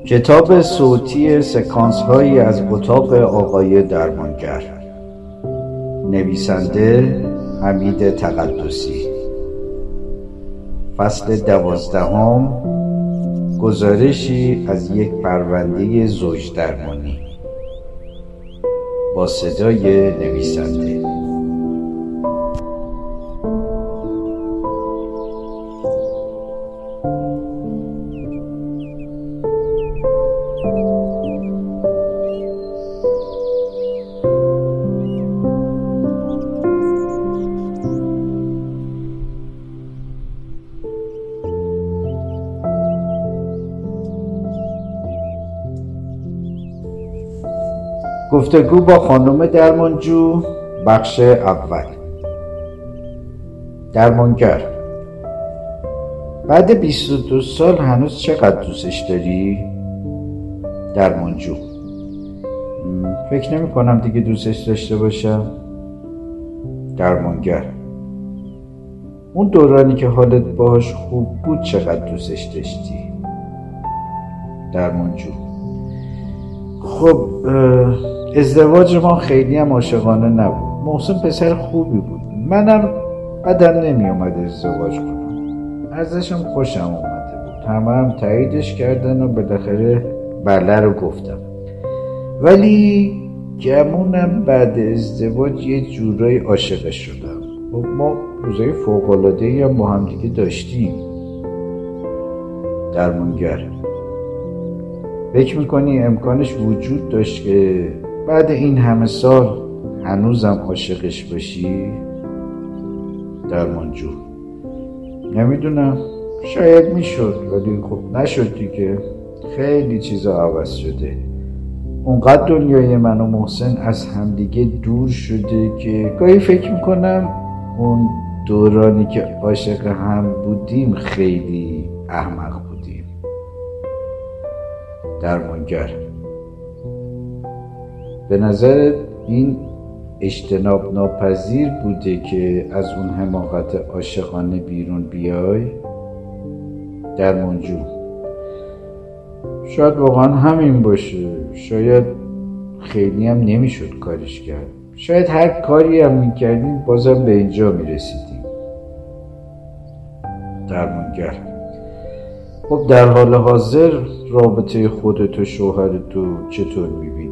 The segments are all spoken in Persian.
کتاب صوتی سکانس هایی از اتاق آقای درمانگر، نویسنده حمید تقدسی. فصل 12. گزارشی از یک پرونده زوج درمانی، با صدای نویسنده. گفتگو با خانم درمانجو، بخش اول. درمانگر: بعد 22 سال هنوز چقدر دوستش داری؟ درمانجو: فکر نمی کنم دیگه دوستش داشته باشم. درمانگر: اون دورانی که حالت باهاش خوب بود چقدر دوستش داشتی؟ درمانجو: خب ازدواج ما خیلی هم عاشقانه نبود. محسن پسر خوبی بود، منم بدم نمی اومد ازدواج کنم، ازشم خوشم اومده بود، همه هم تاییدش کردن و بالاخره بله رو گفتم. ولی گمونم بعد ازدواج یه جورایی عاشقش شدم. خب ما روزای فوق‌العاده‌ای هم با هم دیگه داشتیم. درمانگر: فکر میکنی امکانش وجود داشت که بعد این همه سال هنوزم عاشقش باشی؟ درمانجو: نمیدونم، شاید میشد، ولی خب نشد دیگه. خیلی چیزا عوض شده. اونقدر دنیای من و محسن از همدیگه دور شده که گاهی فکر میکنم اون دورانی که عاشق هم بودیم خیلی احمق بودیم. درمانگر: به نظر این اجتناب ناپذیر بوده که از اون حماقت عاشقانه بیرون بیای؟ درمانجو: شاید واقعا همین باشه. شاید خیلی هم نمیشد کارش کرد. شاید هر کاری هم میکردیم بازم به اینجا میرسیدیم. درمانگر: خب در حال حاضر رابطه خودت و شوهرتو چطور میبینی؟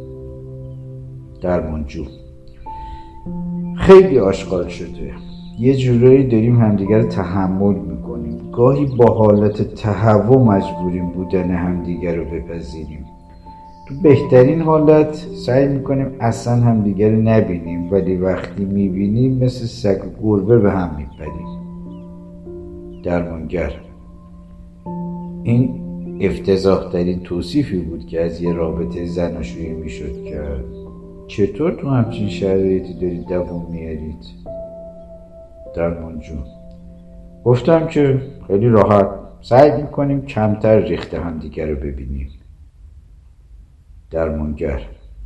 درمانجو: خیلی آشغال شده. یه جورایی داریم همدیگر رو تحمل میکنیم. گاهی با حالت تهوع مجبوریم بودن همدیگر رو بپذیریم. تو بهترین حالت سعی میکنیم اصلا همدیگر رو نبینیم، ولی وقتی میبینیم مثل سگ و گربه به هم میپریم. درمانگر: این افتضاح ترین توصیفی بود که از یه رابطه زناشویی میشد کرد. چطور تو همچین شرایطی دارید دوام میارید؟ درمانجو: گفتم که خیلی راحت سعی میکنیم کمتر ریخته هم دیگر رو ببینیم. درمانگر: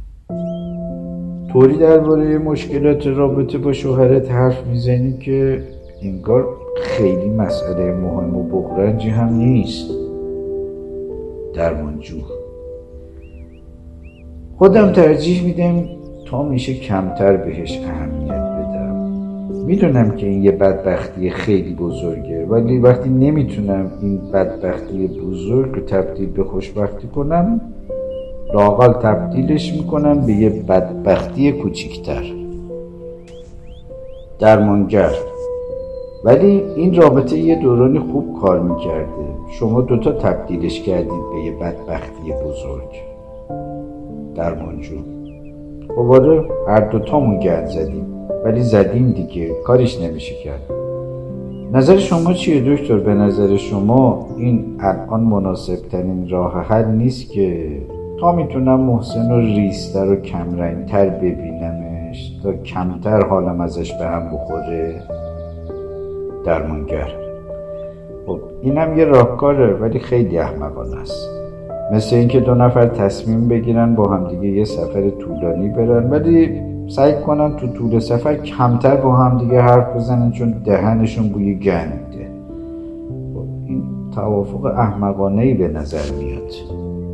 طوری درباره مشکلات رابطه با شوهرت حرف میزنی که انگار خیلی مسئله مهم و بغرنجی هم نیست. درمانجو: خودم ترجیح میدم تا میشه کمتر بهش اهمیت بدم. میدونم که این یه بدبختی خیلی بزرگه، ولی وقتی نمیتونم این بدبختی بزرگ رو تبدیل به خوشبختی کنم، لااقل تبدیلش میکنم به یه بدبختی کوچیکتر. درمانگر: ولی این رابطه یه دورانی خوب کار میکرده. شما دوتا تبدیلش کردید به یه بدبختی بزرگ. درمانجو: خب آره، هر دوتامون گند زدیم، ولی زدیم دیگه، کارش نمیشه کرد. نظر شما چیه دکتر؟ به نظر شما این الان مناسب ترین راه حل نیست که تا میتونم محسن رو ریزتر و کمرنگتر ببینمش تا کمتر حالم ازش به هم بخوره؟ درمانگر: خب اینم یه راهکاره، ولی خیلی احمقانه است. مثل اینکه دو نفر تصمیم بگیرن با هم دیگه یه سفر طولانی برن، ولی سعی کنن تو طول سفر کمتر با هم دیگه حرف بزنن چون دهنشون بوی گند میده. این توافق احمقانه‌ای به نظر میاد.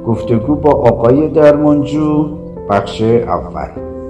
گفتگو با آقای درمانجو، بخش اول.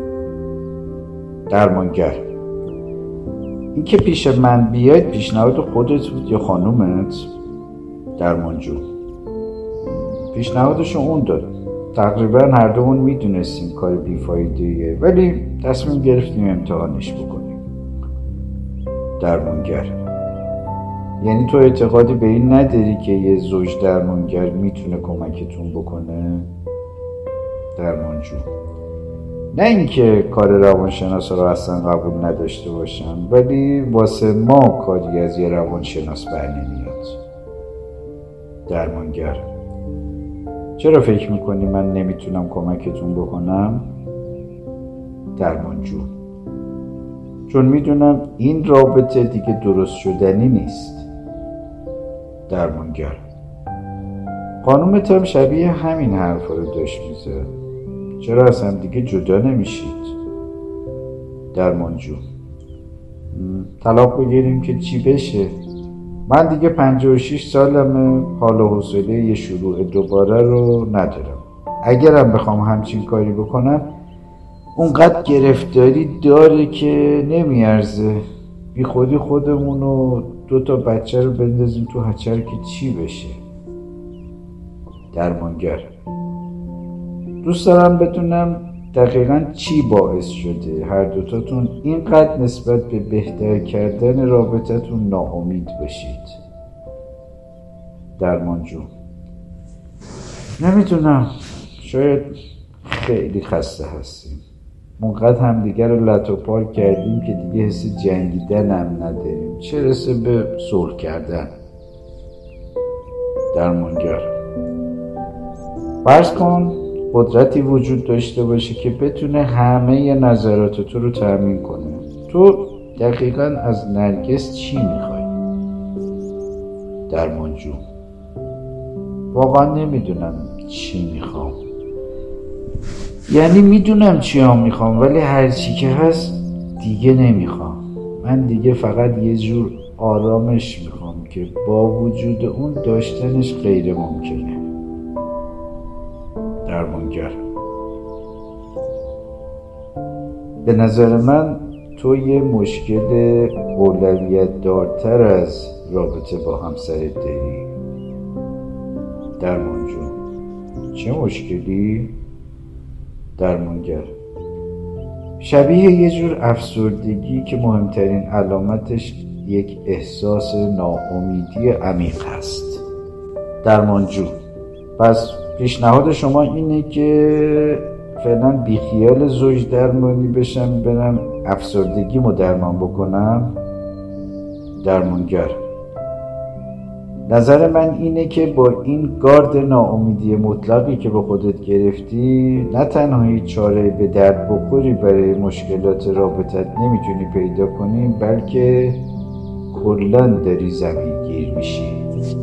درمانگر: این که پیش من بیاید پیشنهاد خودت بود یا خانومت؟ درمانجو: پیشنهادشو اون داد. تقریبا هر دومون میدونستیم کار بیفایده‌ایه، ولی تصمیم گرفتیم امتحانش بکنیم. درمانگر: یعنی تو اعتقادی به این نداری که یه زوج درمانگر میتونه کمکتون بکنه؟ درمانجو: نه اینکه کار روانشناسا رو اصلا قبول نداشته باشم، ولی واسه ما کاری از یه روانشناس برنمیاد. درمانگر: چرا فکر میکنی من نمیتونم کمکتون بکنم؟ درمانجو: چون میدونم این رابطه دیگه درست شدنی نیست. درمانگر: خانومت هم شبیه همین حرفا رو داشت میزد. چرا از هم دیگه جدا نمیشید؟ درمانجو: طلاق بگیریم که چی بشه؟ من دیگه 56 سالمه، حال و حوصله یه شروع دوباره رو ندارم. اگرم بخوام همچین کاری بکنم اونقدر گرفتاری داره که نمیارزه. بی خودی خودمون و 2 بچه رو بندازیم تو هچر که چی بشه؟ درمانگر: دوست دارم بدونم دقیقاً چی باعث شده هر دوتاتون اینقدر نسبت به بهتر کردن رابطتون ناامید بشید. درمانجو: نمیدونم، شاید خیلی خسته هستیم. اونقدر همدیگر رو لط و پار کردیم که دیگه حس جنگیدن هم نداریم، چه رسه به صلح کردن. درمانگر: فرض کن قدرتی وجود داشته باشه که بتونه همه نظرات تو رو تأمین کنه. تو دقیقاً از نرگس چی میخوای؟ درمانجو: واقعا نمیدونم چی میخوام. یعنی میدونم چی هم میخوام، ولی هر چی که هست دیگه نمیخوام. من دیگه فقط یه جور آرامش میخوام که با وجود اون داشتنش غیر ممکنه. درمانگر: به نظر من تو یه مشکل اولویت دارتر از رابطه با همسرت داری. درمانجو: چه مشکلی؟ درمانگر: شبیه یه جور افسردگی که مهمترین علامتش یک احساس ناامیدی عمیق هست. درمانجو: پس پیشنهاد شما اینه که فعلا بیخیال زوج درمانی بشم، برم افسردگیمو درمان بکنم؟ درمانگر: نظر من اینه که با این گارد ناامیدی مطلقی که به خودت گرفتی نه تنها هیچ چاره به درد بخوری برای مشکلات رابطت نمیتونی پیدا کنی، بلکه کلاً داری زمین گیر میشی.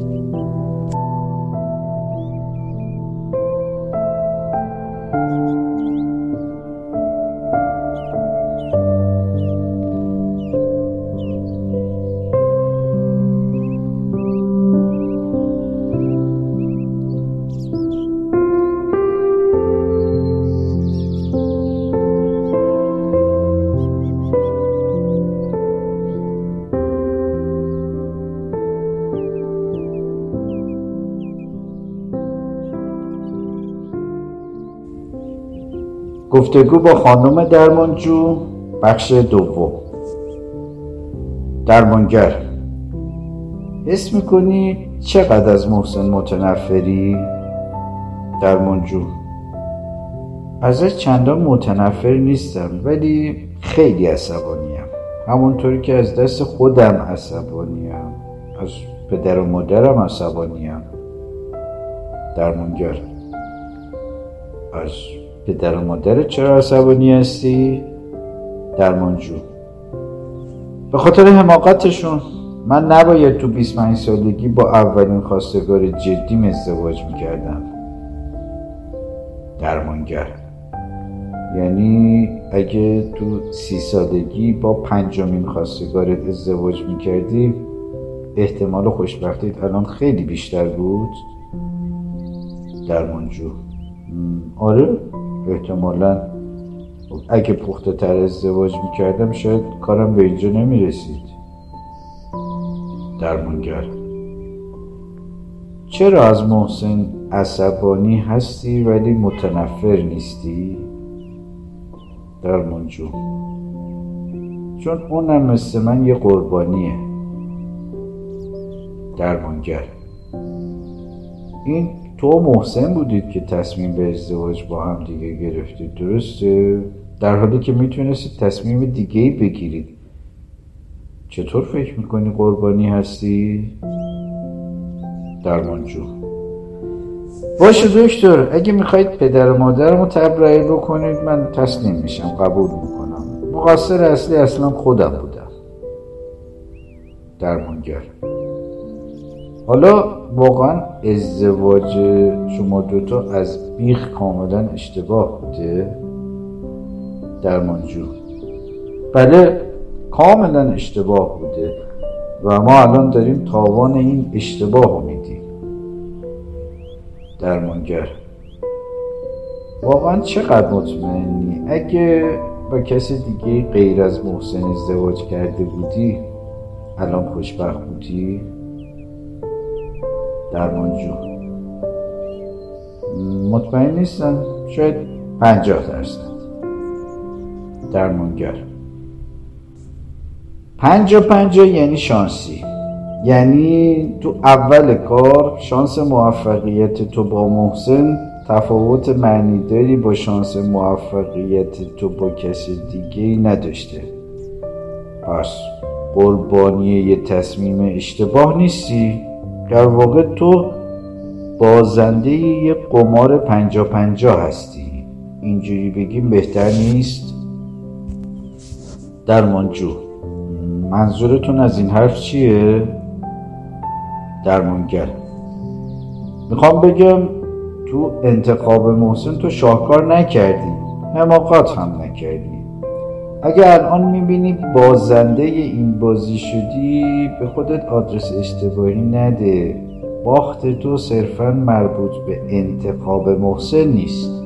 گفتگو با خانم درمانجو، بخش دوم. درمانگر: حس میکنی چقدر از محسن متنفری؟ درمانجو: ازش چندان متنفر نیستم، ولی خیلی عصبانیم. همونطوری که از دست خودم عصبانیم، از پدر و مادرم عصبانیم. درمانگر: از پدر و مادرت چرا عصبانی هستی؟ درمانجو: به خاطر حماقتشون. من نباید تو 25 سالگی با اولین خواستگار جدیم ازدواج میکردم. درمانگر: یعنی اگه تو 30 سالگی با 5مین خواستگارت ازدواج میکردی احتمال خوشبختیت الان خیلی بیشتر بود؟ درمانجو: آره، احتمالاً اگه پخته تر ازدواج میکردم شاید کارم به اینجا نمیرسید. درمانگر: چرا از محسن عصبانی هستی ولی متنفر نیستی؟ درمانجو: چون اونم مثل من یه قربانیه. درمانگر: این تو و محسن بودید که تصمیم به ازدواج با هم دیگه گرفتید، درسته؟ در حالی که میتونستید تصمیم دیگه‌ای بگیرید. چطور فکر میکنی قربانی هستی؟ درمانجو: باشه دکتر، اگه میخواید پدر و مادرمو تبرئه بکنید من تسلیم میشم، قبول میکنم. مقصر اصلی اصلا خودم بودم. درمانگر: حالا واقعا ازدواج شما دوتا از بیخ کاملا اشتباه بوده؟ درمانجو: بله، کاملا اشتباه بوده و ما الان داریم تاوان این اشتباه رو میدیم. درمانگر: واقعا چقدر مطمئنی؟ اگه با کسی دیگه غیر از محسن ازدواج کرده بودی الان خوشبخت بودی؟ درمانجو: مطمئن نیستم، شاید 50%. درمانگر: 50-50 یعنی شانسی، یعنی تو اول کار شانس موفقیت تو با محسن تفاوت معنیداری با شانس موفقیت تو با کسی دیگه نداشته. پس قربانی یه تصمیم اشتباه نیستی، در واقع تو بازنده یه قمار 50-50 هستی. اینجوری بگیم بهتر نیست؟ درمانجو: منظورتون از این حرف چیه؟ درمانگر: میخوام بگم تو انتخاب محسن تو شاهکار نکردی، حماقت هم نکردی. اگه الان میبینی بازنده این بازی شدی به خودت آدرس اشتباهی نده. باخت تو صرفاً مربوط به انتخاب محسن نیست.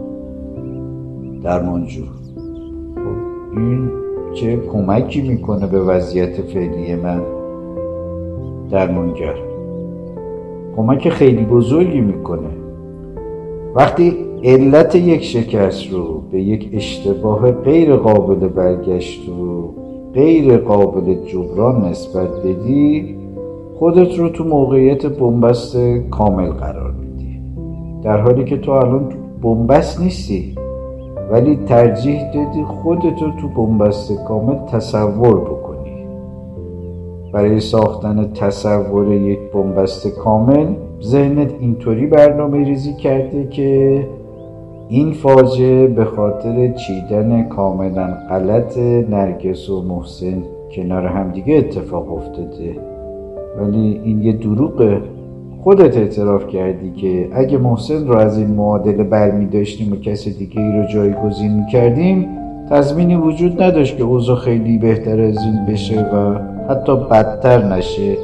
درمانجو: این چه کمکی میکنه به وضعیت فعلی من؟ درمانگر: کمک خیلی بزرگی میکنه. وقتی علت یک شکست رو به یک اشتباه غیر قابل برگشت و غیر قابل جبران نسبت بدی خودت رو تو موقعیت بنبست کامل قرار میدی، در حالی که تو الان تو بنبست نیستی ولی ترجیح دادی خودتو تو بنبست کامل تصور بکنی. برای ساختن تصور یک بنبست کامل ذهنت اینطوری برنامه ریزی کرده که این فاجعه به خاطر چیدن کاملا غلط نرگس و محسن کنار همدیگه اتفاق افتاده. ولی این یه دروغه. خودت اعتراف کردی که اگه محسن رو از این معادله برمی داشتیم و کسی دیگه ای رو جایگزین می کردیم تضمینی وجود نداشت که اوضاع خیلی بهتر از این بشه و حتی بدتر نشه.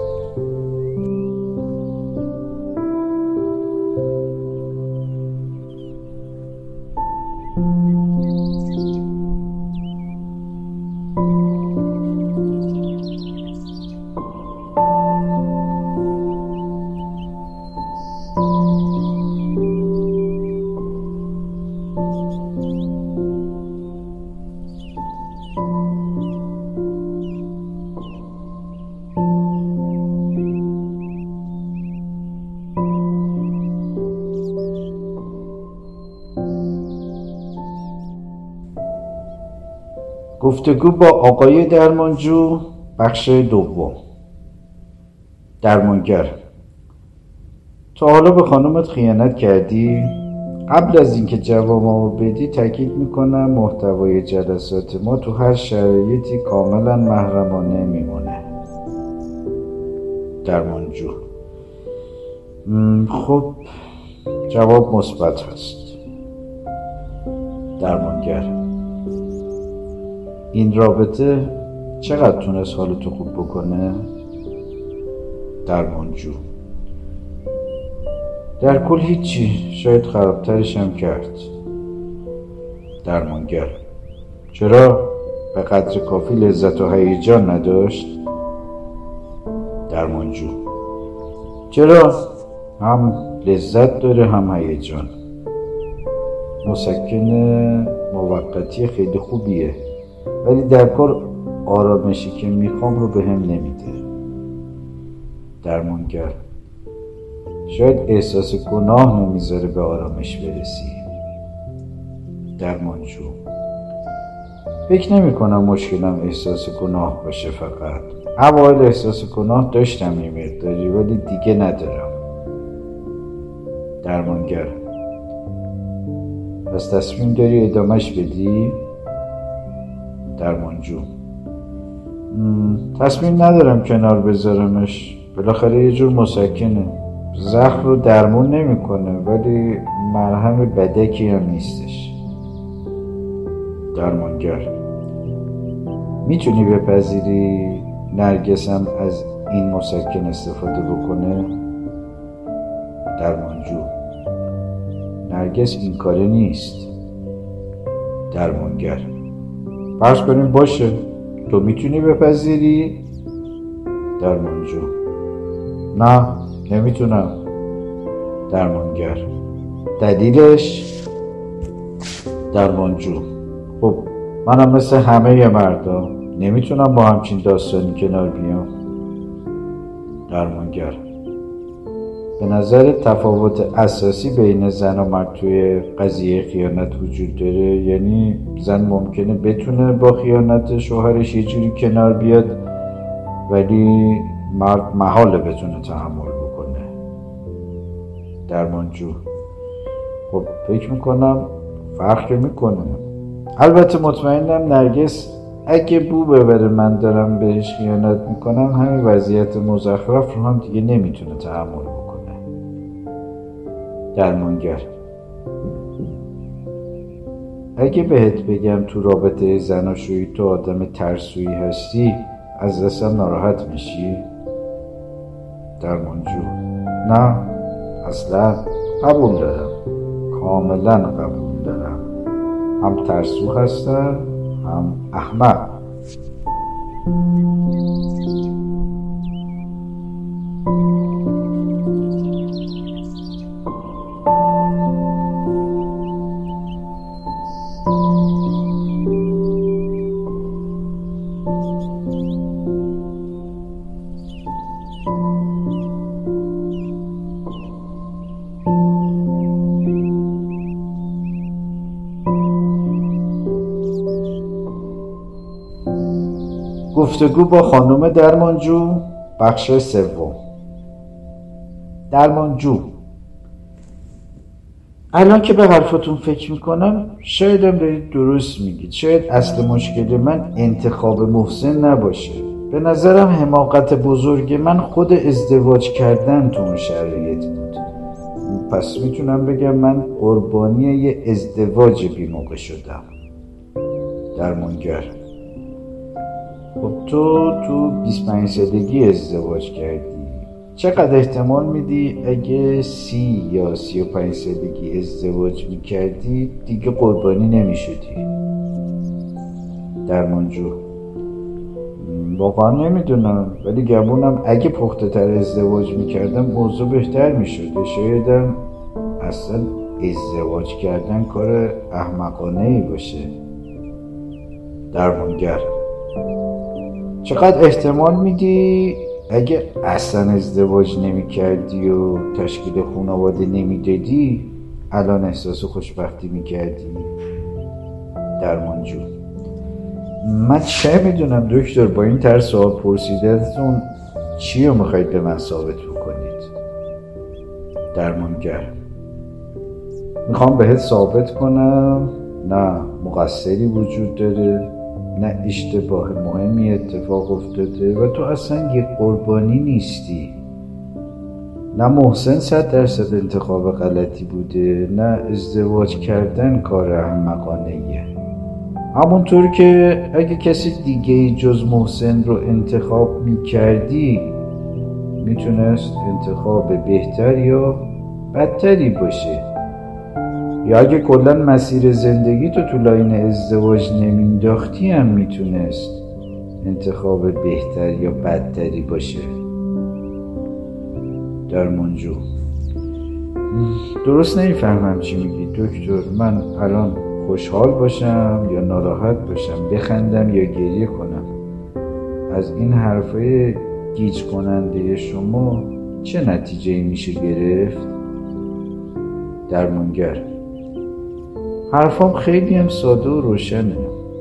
گفتگو با آقای درمانجو، بخش دوم. درمانگر: تا حالا به خانومت خیانت کردی؟ قبل از اینکه جوابمو بدی تاکید میکنم محتوای جلسات ما تو هر شرایطی کاملا محرمانه میمونه. درمانجو: خب جواب مثبت هست. درمانگر: این رابطه چقدر تونست حالتو خوب بکنه؟ درمانجو: در کل هیچی، شاید خرابترش هم کرد. درمانگر: چرا؟ به قدر کافی لذت و هیجان نداشت؟ درمانجو: چرا؟ هم لذت داره هم هیجان. مسکن موقتی خیلی خوبیه، ولی در کار آرامشی که میخوام رو بهم نمیده. درمانگر: شاید احساس گناه نمیذاره به آرامش برسی. درمانجو: فکر نمی کنم مشکلم احساس گناه باشه، فقط اوایل احساس گناه داشتم یه مقداری، ولی دیگه ندارم. درمانگر: پس تصمیم داری ادامهش بدی؟ درمانجو: تصمیم ندارم کنار بذارمش، بالاخره یه جور مسکنه، زخم رو درمون نمیکنه ولی مرهم بدکی هم نیستش. درمانگر: میتونی بپذیری نرگسم از این مسکن استفاده بکنه؟ درمانجو: نرگس این کاره نیست. درمانگر: فرض کنیم باشه، تو میتونی بپذیری؟ درمانجو: نه، نمیتونم. درمانگر: دلیلش؟ درمانجو: خب منم مثل همه مردا نمیتونم با همچین داستانی کنار بیام. درمانگر: به نظر تفاوت اساسی بین زن و مرد توی قضیه خیانت وجود داره؟ یعنی زن ممکنه بتونه با خیانت شوهرش یه جوری کنار بیاد، ولی مرد محاله بتونه تحمل بکنه. درمانجو: خب فکر میکنم فرق میکنه. البته مطمئنم نرگس اگه بو ببره من دارم بهش خیانت میکنم، همین وضعیت مزخرف رو هم دیگه نمیتونه تحمل بکنه. درمانگر: اگه بهت بگم تو رابطه زناشویی تو آدم ترسویی هستی، از دستم ناراحت میشی؟ درمانجو: نه اصلا، قبول دارم، کاملا قبول دارم. هم ترسو هستم هم احمق. گفتگو با خانم درمانجو، بخش سوم. درمانجو: الان که به حرفتون فکر میکنم شایدم دارید درست میگید. شاید اصل مشکل من انتخاب محسن نباشه. به نظرم حماقت بزرگ من خود ازدواج کردن تو اون شرایط بود. پس میتونم بگم من قربانی یه ازدواج بی‌موقع شدم. درمانگر: خب تو 25 سالگی ازدواج کردی، چقدر احتمال میدی اگه 30 یا 35 سالگی ازدواج میکردی دیگه قربانی نمیشدی؟ درمانجو: واقعا نمیدونم، ولی گمونم اگه پخته تر ازدواج میکردم موضوع بهتر میشد. شایدم اصلا ازدواج کردن کار احمقانه ای باشه. درمانگر: چقدر احتمال میدی اگه اصلا ازدواج نمی کردی و تشکیل خانواده نمی دادی الان احساس خوشبختی می کردی؟ درمانجو: من چه میدونم دکتر، با این طرز سوال پرسیدنتون چی رو میخواید به من ثابت بکنید؟ درمانگر: میخوام بهت ثابت کنم نه مقصری وجود داره، نه اشتباه مهمی اتفاق افتاده و تو اصلا یه قربانی نیستی. نه محسن 100% انتخاب غلطی بوده، نه ازدواج کردن کار احمقانه‌ایه. همونطور که اگه کسی دیگه جز محسن رو انتخاب میکردی میتونست انتخاب بهتر یا بدتری باشه، یا اگه کلا مسیر زندگی تو لاین ازدواج نمینداختی هم میتونست انتخاب بهتر یا بدتری باشه. درمانجو: درست نمیفهمم چی میگی دکتر. من الان خوشحال باشم یا ناراحت باشم، بخندم یا گریه کنم؟ از این حرفای گیج کننده شما چه نتیجه‌ای میشه گرفت؟ درمانگر: حرفام خیلی هم ساده و روشنه.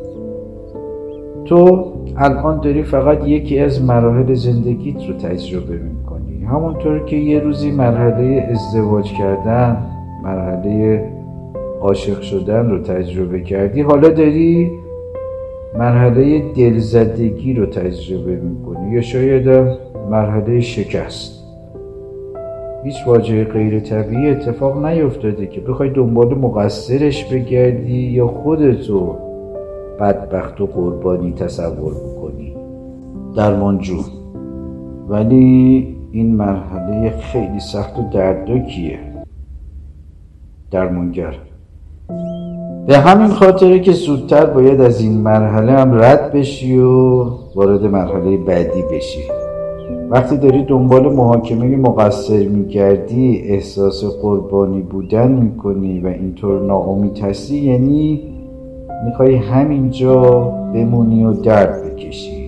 تو الان داری فقط یکی از مراحل زندگیت رو تجربه میکنی، همونطور که یه روزی مرحله ازدواج کردن، مرحله عاشق شدن رو تجربه کردی، حالا داری مرحله دلزدگی رو تجربه میکنی، یا شاید مرحله شکست. هیچ واژه غیر طبیعی اتفاق نیفتاده که بخوای دنبال مقصرش بگردی یا خودتو بدبخت و قربانی تصور بکنی. درمانجو: ولی این مرحله خیلی سخت و دردناکیه. درمانگر: به همین خاطره که زودتر باید از این مرحله هم رد بشی و وارد مرحله بعدی بشی. وقتی داری دنبال محاکمه مقصر میگردی، احساس قربانی بودن میکنی و اینطور ناامید هستی، یعنی میخوای همینجا بمونی و درد بکشی.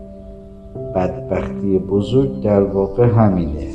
بدبختی بزرگ در واقع همینه.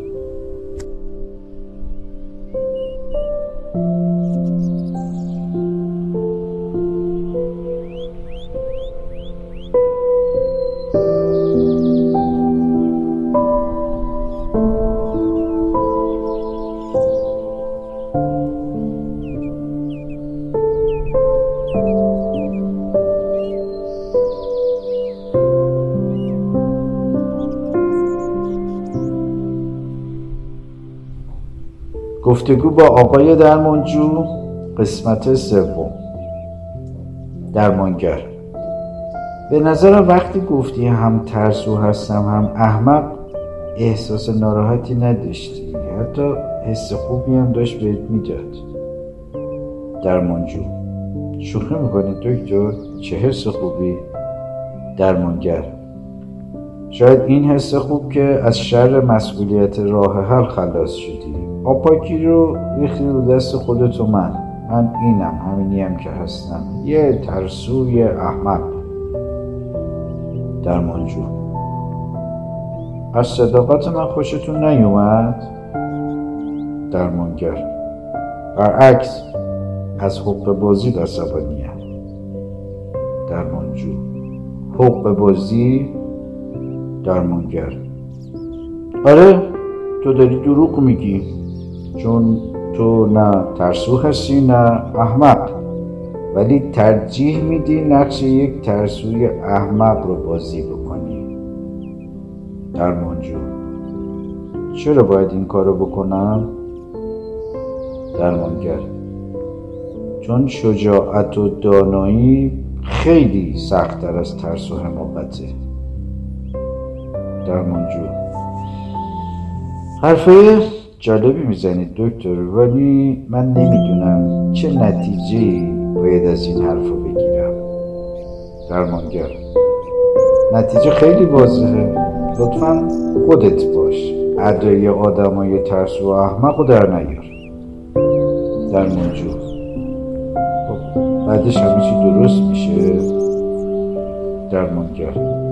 گفتگو با آقای درمانجو، قسمت سوم. درمانگر: به نظرم وقتی گفتی هم ترسو هستم هم احمق، احساس ناراحتی نداشتی، حتی حس خوبی هم داشت بهت میداد. درمانجو: شوخی میکنی دکتر؟ چه حس خوبی؟ درمانگر: شاید این حس خوب که از شر مسئولیت راه حل خلاص شدی. آپاکی رو ریختی رو دست خودت و من اینم، همینیم که هستم، یه ترسوی احمق. درمانجو: از صداقت من خوشتون نیومد؟ درمانگر: برعکس، از حق بازی عصبانیم. درمانجو: حق بازی؟ درمانگر: آره، تو داری دروغ میگی، چون تو نه ترسو هستی نه احمق، ولی ترجیح میدی نقش یک ترسوی احمق رو بازی بکنی. درمانجو: چرا باید این کارو بکنم؟ درمانگر: چون شجاعت و دانایی خیلی سخت‌تر از ترس و حماقته. درمانجو: حرفای جالبی میزنید دکتر، ولی من نمیدونم چه نتیجه‌ای باید از این حرفا بگیرم. درمانگر: نتیجه خیلی واضحه، لطفاً خودت باش، ادای آدمای ترسو و احمق رو در نیار. درمانجو: خب بعدش همه چی درست میشه؟ درمانگر: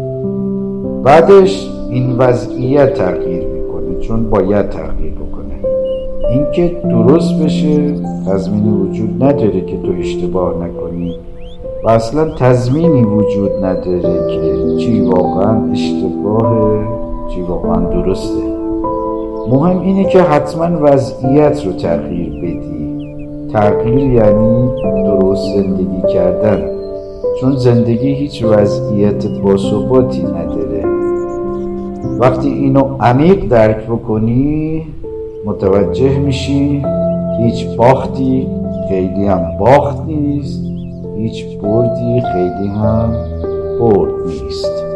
بعدش این وضعیت تغییر میکنه، چون باید تغییر بکنه. اینکه درست بشه تضمینی وجود نداره که تو اشتباه نکنی و اصلا تضمینی وجود نداره که چی واقعا اشتباهه چی واقعا درسته. مهم اینه که حتما وضعیت رو تغییر بدی. تغییر یعنی درست زندگی کردن، چون زندگی هیچ وضعیت باثباتی نداره. وقتی اینو عمیق درک بکنی متوجه میشی هیچ باختی خیلی هم باخت نیست، هیچ بردی خیلی هم برد نیست.